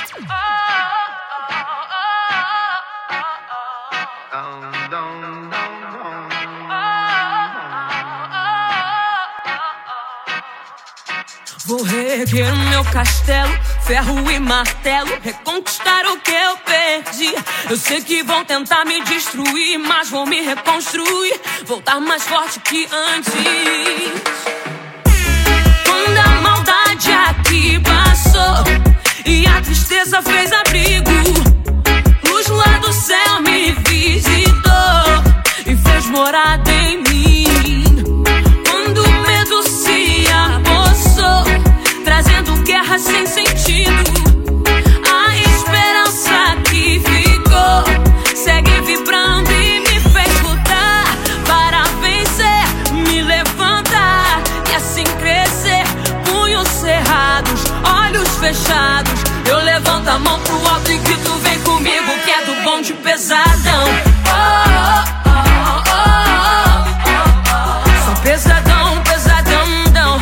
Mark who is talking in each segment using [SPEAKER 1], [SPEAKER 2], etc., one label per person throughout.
[SPEAKER 1] Vou reerguer o meu castelo, ferro e martelo, reconquistar o que eu perdi. Eu sei que vão tentar me destruir, mas vou me reconstruir, voltar mais forte que antes. Quando a maldade aqui passou e a tristeza fez abrigo, luz lá do céu me visitou e fez morada em mim. Quando o medo se apossou, trazendo guerra sem sentido, a esperança que ficou segue vibrando e me fez lutar para vencer, me levantar e assim crescer. Punhos cerrados, olhos fechados, eu levanto a mão pro alto e grito: vem comigo que é do bonde pesadão. Sou pesadão, pesadão.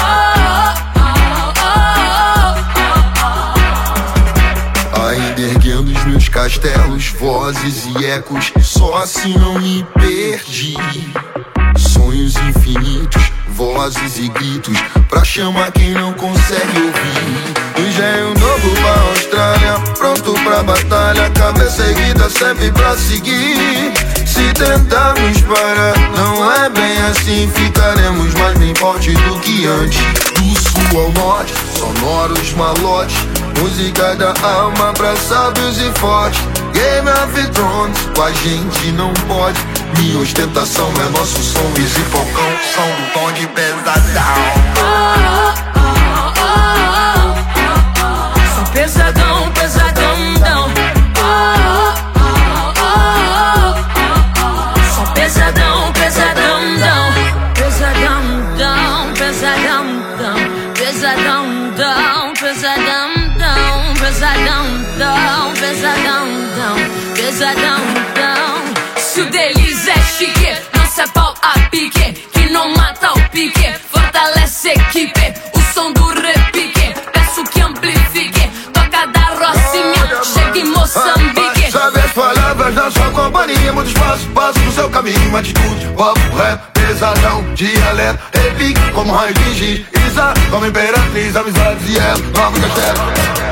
[SPEAKER 2] Ainda erguendo os meus castelos, vozes e ecos, só assim não me perdi. Sonhos infinitos, vozes e gritos, pra chamar quem não consegue ouvir. Engenho novo pra Austrália, pronto pra batalha, cabeça erguida serve pra seguir. Se tentarmos parar, não é bem assim, ficaremos mais bem fortes do que antes. Do sul ao norte, sonoros malotes, música da alma pra sábios e fortes. Game of Thrones, com a gente não pode. Minha ostentação é nosso som, Easy Falcão, som do bonde pesadão.
[SPEAKER 1] Sou pesadão, pesadão. Sou pesadão, pesadão. Pesadão, pesadão. Pesadão, pesadão. Se o deles é chique, não se é pau a pique, que não mata o pique, fortalece a equipe. O som do repique, peço que amplifique, toca da Rocinha, chega em Moçambique.
[SPEAKER 2] Sabe as palavras da sua companhia, muito espaço, passo no seu caminho, atitude, papo, rap, pesadão, dialeto, repique como raio de giz, Isa como imperatriz, amizades e ela, nova castelo.